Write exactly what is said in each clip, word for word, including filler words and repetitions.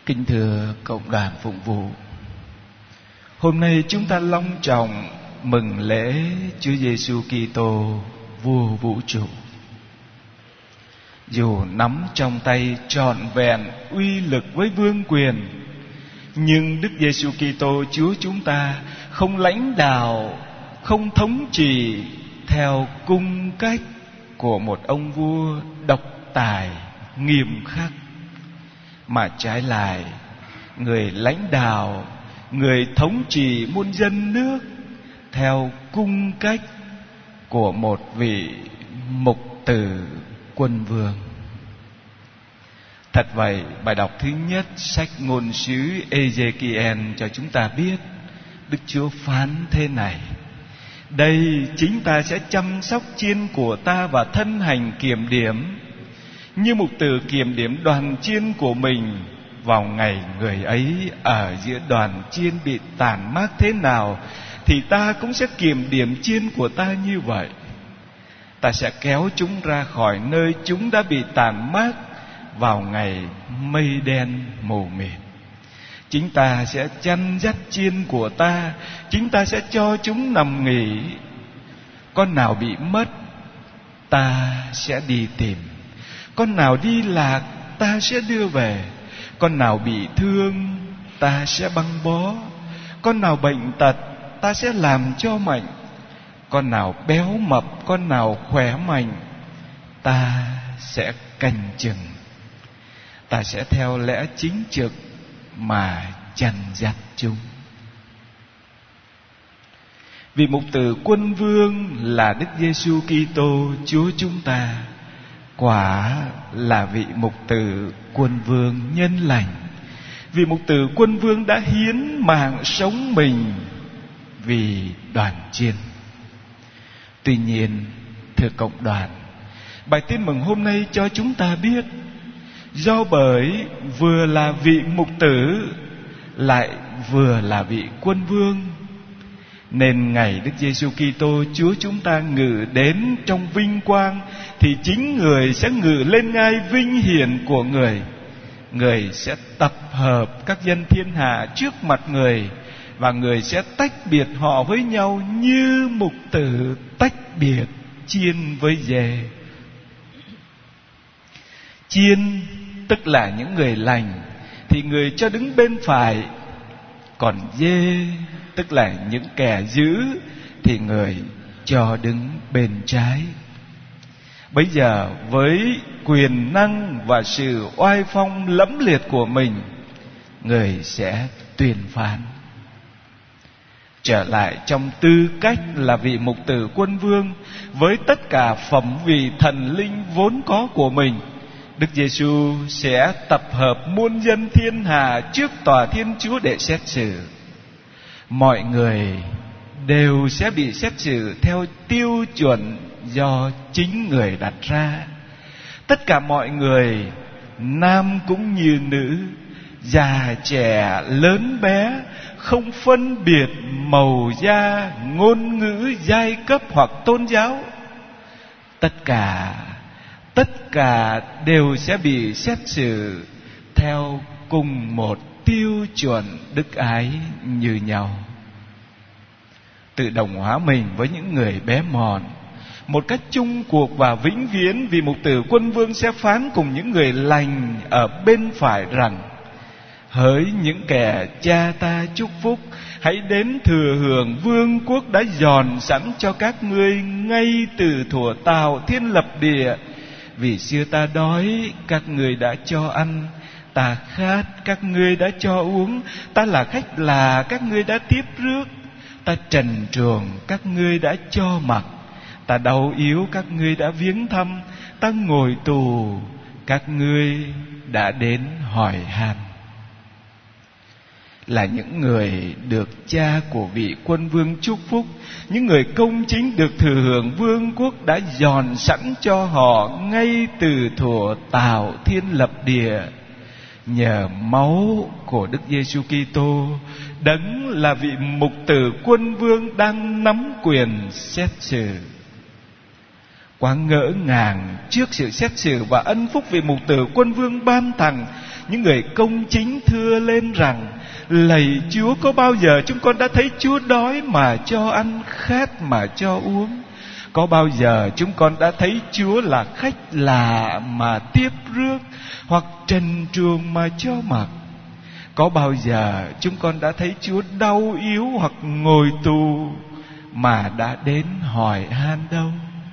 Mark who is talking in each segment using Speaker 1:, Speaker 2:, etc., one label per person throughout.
Speaker 1: Kính thưa cộng đoàn phụng vụ, hôm nay chúng ta long trọng mừng lễ Chúa Giêsu Kitô vua vũ trụ. Dù nắm trong tay trọn vẹn uy lực với vương quyền, nhưng Đức Giêsu Kitô Chúa chúng ta không lãnh đạo, không thống trị theo cung cách của một ông vua độc tài, nghiêm khắc, mà trái lại người lãnh đạo, người thống trị muôn dân nước theo cung cách của một vị mục tử quân vương. Thật vậy, bài đọc thứ nhất sách ngôn sứ Ê-giê-ki-en cho chúng ta biết Đức Chúa phán thế này: đây chính ta sẽ chăm sóc chiên của ta và thân hành kiểm điểm, như mục tử kiểm điểm đoàn chiên của mình vào ngày người ấy ở giữa đoàn chiên bị tàn mác thế nào, thì ta cũng sẽ kiểm điểm chiên của ta như vậy. Ta sẽ kéo chúng ra khỏi nơi chúng đã bị tàn mác vào ngày mây đen mù mịt. Chính ta sẽ chăn dắt chiên của ta, chính ta sẽ cho chúng nằm nghỉ. Con nào bị mất, ta sẽ đi tìm. Con nào đi lạc, ta sẽ đưa về. Con nào bị thương, ta sẽ băng bó. Con nào bệnh tật, ta sẽ làm cho mạnh. Con nào béo mập, con nào khỏe mạnh, ta sẽ canh chừng. Ta sẽ theo lẽ chính trực mà chăn dắt chúng. Vị mục tử quân vương là Đức Giêsu Kitô Chúa chúng ta, quả là vị mục tử quân vương nhân lành. Vị mục tử quân vương đã hiến mạng sống mình vì đoàn chiên. Tuy nhiên, thưa cộng đoàn, bài tin mừng hôm nay cho chúng ta biết, do bởi vừa là vị mục tử lại vừa là vị quân vương, nên ngày Đức Giêsu Kitô Chúa chúng ta ngự đến trong vinh quang, thì chính người sẽ ngự lên ngai vinh hiển của người. Người sẽ tập hợp các dân thiên hạ trước mặt người, và người sẽ tách biệt họ với nhau như mục tử tách biệt chiên với dê. Chiên tức là những người lành thì người cho đứng bên phải, còn dê tức là những kẻ dữ thì người cho đứng bên trái. Bây giờ với quyền năng và sự oai phong lẫm liệt của mình, người sẽ tuyên phán. Trở lại trong tư cách là vị mục tử quân vương, với tất cả phẩm vị thần linh vốn có của mình, Đức Giêsu sẽ tập hợp muôn dân thiên hạ trước tòa Thiên Chúa để xét xử. Mọi người đều sẽ bị xét xử theo tiêu chuẩn do chính người đặt ra. Tất cả mọi người, nam cũng như nữ, già trẻ lớn bé, không phân biệt màu da, ngôn ngữ, giai cấp hoặc tôn giáo, tất cả tất cả đều sẽ bị xét xử theo cùng một tiêu chuẩn đức ái như nhau. Tự đồng hóa mình với những người bé mọn một cách chung cuộc và vĩnh viễn, vì mục tử quân vương sẽ phán cùng những người lành ở bên phải rằng: hỡi những kẻ cha ta chúc phúc, hãy đến thừa hưởng vương quốc đã dọn sẵn cho các ngươi ngay từ thuở tạo thiên lập địa. Vì xưa ta đói, các ngươi đã cho ăn; ta khát, các ngươi đã cho uống; ta là khách lạ, các ngươi đã tiếp rước; ta trần truồng, các ngươi đã cho mặc; ta đau yếu, các ngươi đã viếng thăm; ta ngồi tù, các ngươi đã đến hỏi han. Là những người được cha của vị quân vương chúc phúc, những người công chính được thừa hưởng vương quốc đã dọn sẵn cho họ ngay từ thuở tạo thiên lập địa, nhờ máu của Đức Giêsu Kitô, đấng là vị mục tử quân vương đang nắm quyền xét xử. Quá ngỡ ngàng trước sự xét xử và ân phúc vị mục tử Quân Vương ban tặng, những người công chính thưa lên rằng: lạy Chúa, có bao giờ chúng con đã thấy Chúa đói mà cho ăn, khát mà cho uống? Có bao giờ chúng con đã thấy Chúa là khách lạ mà tiếp rước, hoặc trần truồng mà cho mặc? Có bao giờ chúng con đã thấy Chúa đau yếu hoặc ngồi tù mà đã đến hỏi han đâu?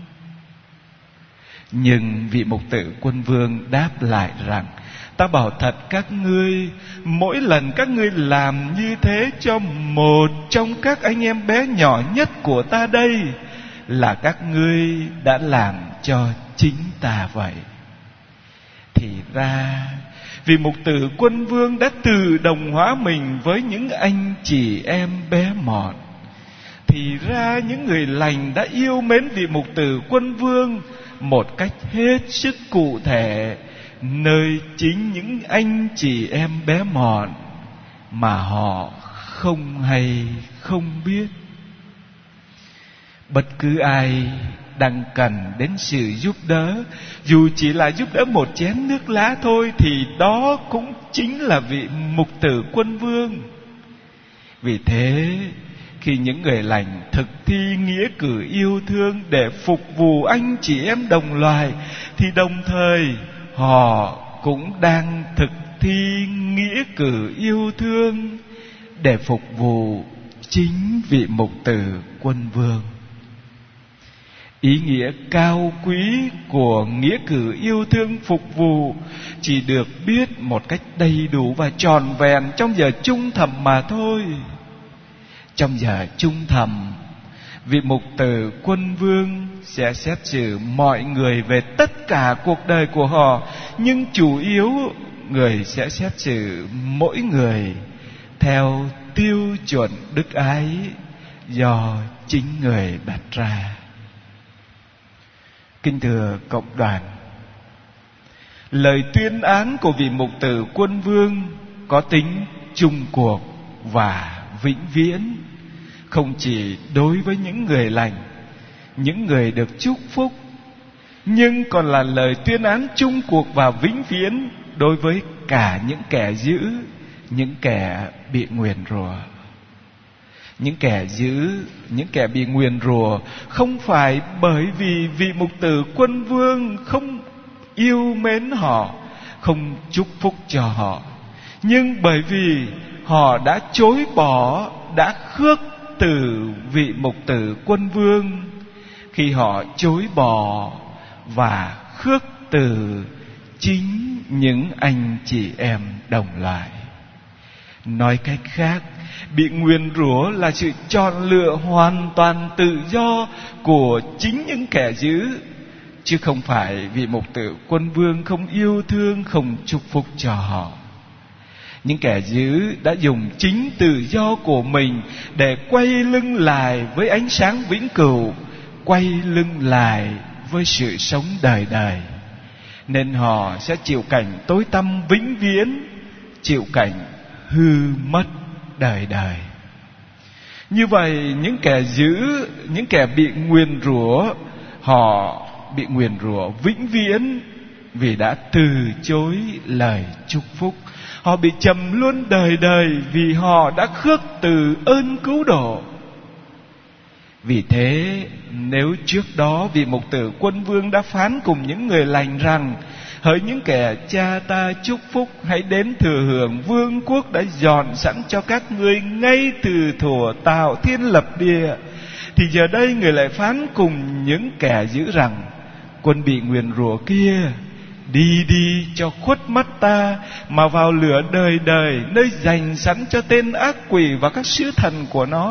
Speaker 1: Nhưng vị mục tử Quân Vương đáp lại rằng: ta bảo thật các ngươi, mỗi lần các ngươi làm như thế cho một trong các anh em bé nhỏ nhất của ta đây, là các ngươi đã làm cho chính ta vậy. Thì ra vì mục tử Quân Vương đã tự đồng hóa mình với những anh chị em bé mọn. Thì ra những người lành đã yêu mến vị mục tử Quân Vương một cách hết sức cụ thể, nơi chính những anh chị em bé mọn mà họ không hay không biết. Bất cứ ai đang cần đến sự giúp đỡ, dù chỉ là giúp đỡ một chén nước lá thôi, thì đó cũng chính là vị mục tử Quân Vương. Vì thế, khi những người lành thực thi nghĩa cử yêu thương để phục vụ anh chị em đồng loài, thì đồng thời họ cũng đang thực thi nghĩa cử yêu thương để phục vụ chính vị mục tử Quân Vương. Ý nghĩa cao quý của nghĩa cử yêu thương phục vụ chỉ được biết một cách đầy đủ và trọn vẹn trong giờ chung thầm mà thôi. Trong giờ chung thầm, vị mục tử Quân Vương sẽ xét xử mọi người về tất cả cuộc đời của họ, nhưng chủ yếu người sẽ xét xử mỗi người theo tiêu chuẩn đức ái do chính người đặt ra. Kính thưa cộng đoàn, lời tuyên án của vị mục tử Quân Vương có tính chung cuộc và vĩnh viễn, không chỉ đối với những người lành, những người được chúc phúc, nhưng còn là lời tuyên án chung cuộc và vĩnh viễn đối với cả những kẻ dữ, những kẻ bị nguyền rủa. Những kẻ dữ, những kẻ bị nguyền rủa không phải bởi vì vị mục tử Quân Vương không yêu mến họ, không chúc phúc cho họ, nhưng bởi vì họ đã chối bỏ, đã khước từ vị mục tử Quân Vương, khi họ chối bỏ và khước từ chính những anh chị em đồng loại. Nói cách khác, bị nguyền rủa là sự chọn lựa hoàn toàn tự do của chính những kẻ dữ, chứ không phải vị mục tử Quân Vương không yêu thương, không chúc phúc cho họ. Những kẻ dữ đã dùng chính tự do của mình để quay lưng lại với ánh sáng vĩnh cửu, quay lưng lại với sự sống đời đời, nên họ sẽ chịu cảnh tối tăm vĩnh viễn, chịu cảnh hư mất đời đời. Như vậy, những kẻ dữ, những kẻ bị nguyền rủa, họ bị nguyền rủa vĩnh viễn vì đã từ chối lời chúc phúc. Họ bị trầm luôn đời đời vì họ đã khước từ ơn cứu độ. Vì thế, nếu trước đó vị mục tử Quân Vương đã phán cùng những người lành rằng: hỡi những kẻ cha ta chúc phúc, hãy đến thừa hưởng vương quốc đã dọn sẵn cho các ngươi ngay từ thuở tạo thiên lập địa, thì giờ đây người lại phán cùng những kẻ dữ rằng: quân bị nguyền rủa kia, đi đi cho khuất mắt ta, mà vào lửa đời đời, nơi dành sẵn cho tên ác quỷ và các sứ thần của nó.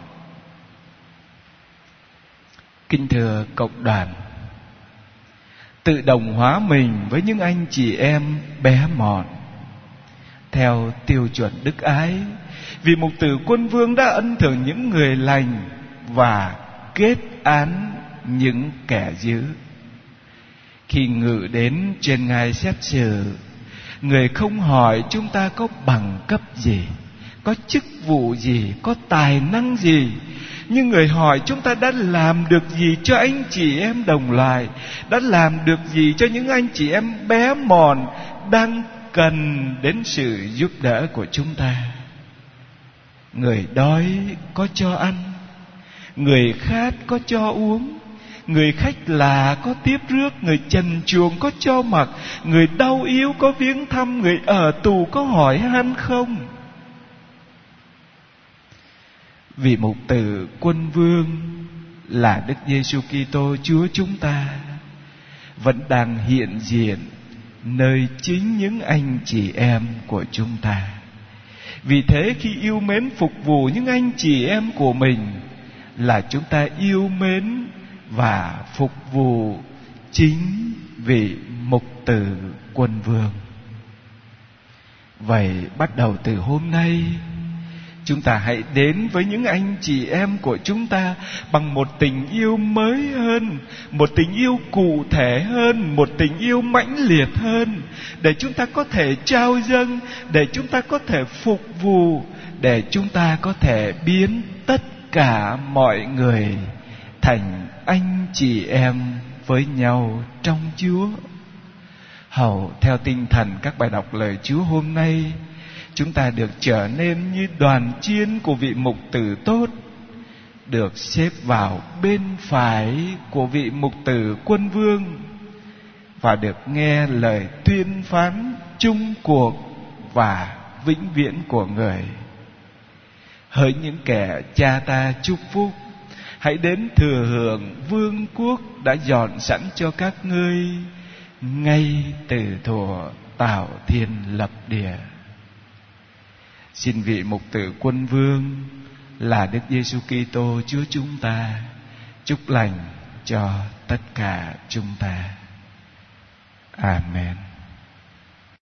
Speaker 1: Kính thưa cộng đoàn, tự đồng hóa mình với những anh chị em bé mọn theo tiêu chuẩn đức ái, vì mục tử Quân Vương đã ân thường những người lành và kết án những kẻ dữ. Khi ngự đến trên ngai xét xử, người không hỏi chúng ta có bằng cấp gì, có chức vụ gì, có tài năng gì, Nhưng người hỏi chúng ta đã làm được gì cho anh chị em đồng loại, đã làm được gì cho những anh chị em bé mọn đang cần đến sự giúp đỡ của chúng ta. Người đói có cho ăn, người khát có cho uống, người khách lạ có tiếp rước, người trần truồng có cho mặc, người đau yếu có viếng thăm, người ở tù có hỏi han không? Vị mục tử Quân Vương là Đức Giêsu Kitô Chúa chúng ta vẫn đang hiện diện nơi chính những anh chị em của chúng ta. Vì thế khi yêu mến phục vụ những anh chị em của mình là chúng ta yêu mến và phục vụ chính vị mục tử Quân Vương. Vậy bắt đầu từ hôm nay, chúng ta hãy đến với những anh chị em của chúng ta bằng một tình yêu mới hơn, một tình yêu cụ thể hơn, một tình yêu mãnh liệt hơn, để chúng ta có thể trao dâng, để chúng ta có thể phục vụ, để chúng ta có thể biến tất cả mọi người thành anh chị em với nhau trong Chúa. Hầu theo tinh thần các bài đọc lời Chúa hôm nay, chúng ta được trở nên như đoàn chiên của vị mục tử tốt, được xếp vào bên phải của vị mục tử Quân Vương, và được nghe lời tuyên phán chung cuộc và vĩnh viễn của người. Hỡi những kẻ cha ta chúc phúc, hãy đến thừa hưởng vương quốc đã dọn sẵn cho các ngươi ngay từ thuở tạo thiên lập địa. Xin vị mục tử Quân Vương là Đức Giêsu Kitô Chúa chúng ta chúc lành cho tất cả chúng ta. Amen.